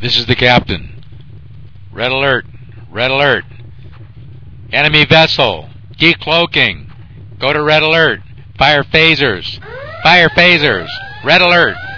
This is the captain. Red alert. Red alert. Enemy vessel. Decloaking. Go to red alert. Fire phasers. Fire phasers. Red alert.